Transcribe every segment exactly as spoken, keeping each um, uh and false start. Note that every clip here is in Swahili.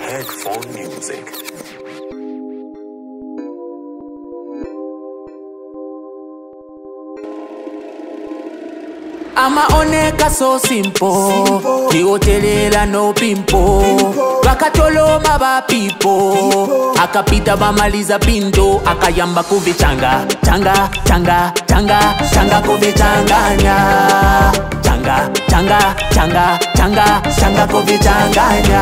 Headphone Music. Ama oneka so simple, ni hotelela no pimpo. Wakatoloma ba pipo, akapita bamaliza pinto, akayamba kuvichanga, changa, changa, changa, changa kuvichanganya. Changa, changa, changa, changa, changa kuvichanganya.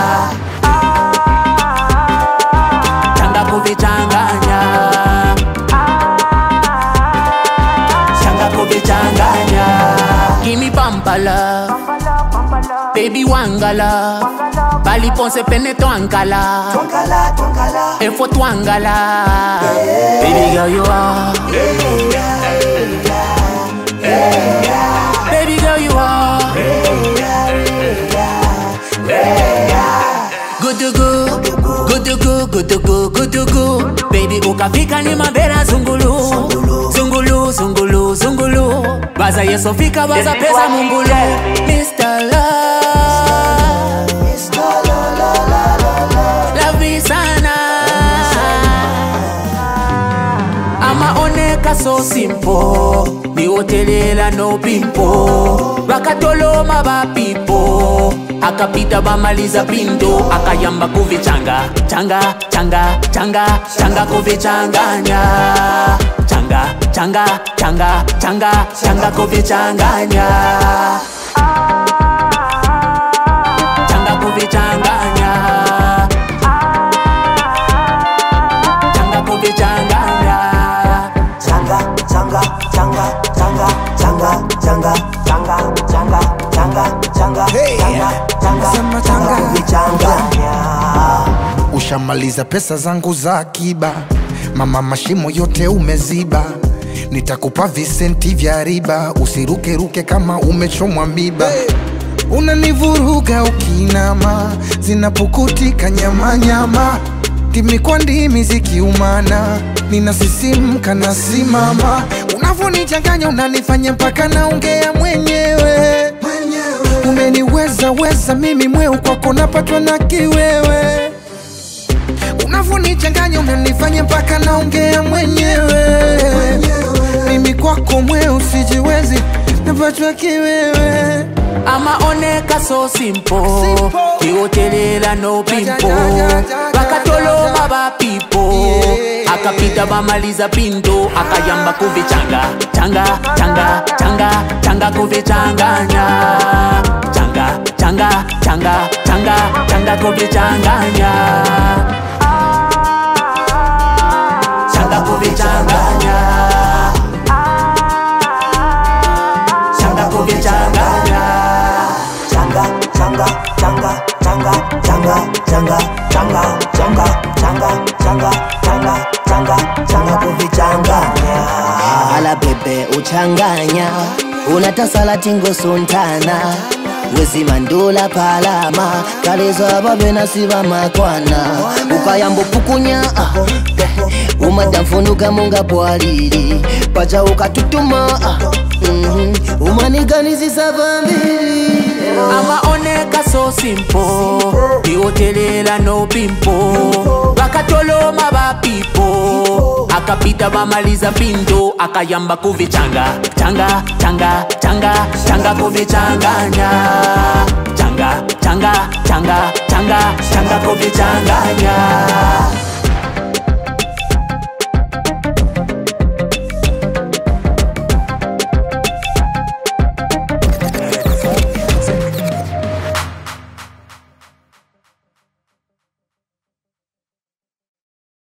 Changa kuvichanganya. Changa kuvichanganya. Give me bumper love, baby wanga love. Bali ponce pene twankala, Twankala, twankala, efo twangala. Baby girl you are, baby girl you are. Good to go, good to go, good to go, good to go. Baby ukafika ni mabera zungulu, zungulu, zungulu, zungulu. Baza yeso fika baza pesa mungulu. Mister Love, love me sana. Ama oneka so simple, ni hotelela no pimpo. Wakatoloma ba pipo, akapita bamaliza pinto, akayamba kuvichanga, changa, changa, changa, changa kuvichanganya. Changa, changa, changa, changa, changa kuvichanganya. Changa kuvichanganya. Changa kuvichanganya. changa, changa, changa, changa, changa, changa, changa, changa, changa, changa, changa, changa, changa, kuvichanganya. Ushamaliza pesa zangu za akiba, mama mashimo yote umeziba. Nitakupa visenti vya riba, usiruke ruke kama umechomwa miba. Unanivuruga ukinama, zinapukutika nyama nyama. Timi kwa ndimi zikiumana, ninasisimka nasimama. Unavonichanganya unanifanya mpaka naongea mwenyewe. Umeniweza weza mimi mweu kwako napatwa na kiwewe. Unavonichanganya unanifanya mpaka naongea mwenyewe. Mimi kwako mweu sijiwezi napatwa kiwewe. Ama oneka so simple, ni hotelela no pimpo. Wakatoloma ba pipo, akapita bamaliza pinto, akayamba kuvichanga, changa, changa, changa, changa kuvichanganya. Changa, changa, changa, changa, changa kuvichanganya. Changa kuvichanganya. Changa kuvichanganya. Changa, changa, changa, changa, changa, changa, changa, changa, changa, changa, changa, changa, changa kuvichanganya. Ala bebe uchanganya, unatasala tingo suntana. Wezi mandula palama, kalezo ababe nasiba makwana. Ukayambo pukunya, umadamfunuka munga pwalili. Pacha ukatutuma, umaniganizi sabambili. Ama oneka so simple, ni hotelela no pimpo. Wakatoloma ba pipo, akapita bamaliza pinto, akayamba kuvichanga, changa, changa, changa, changa kuvichanganya. Changa, changa, changa, changa, changa kuvichanganya.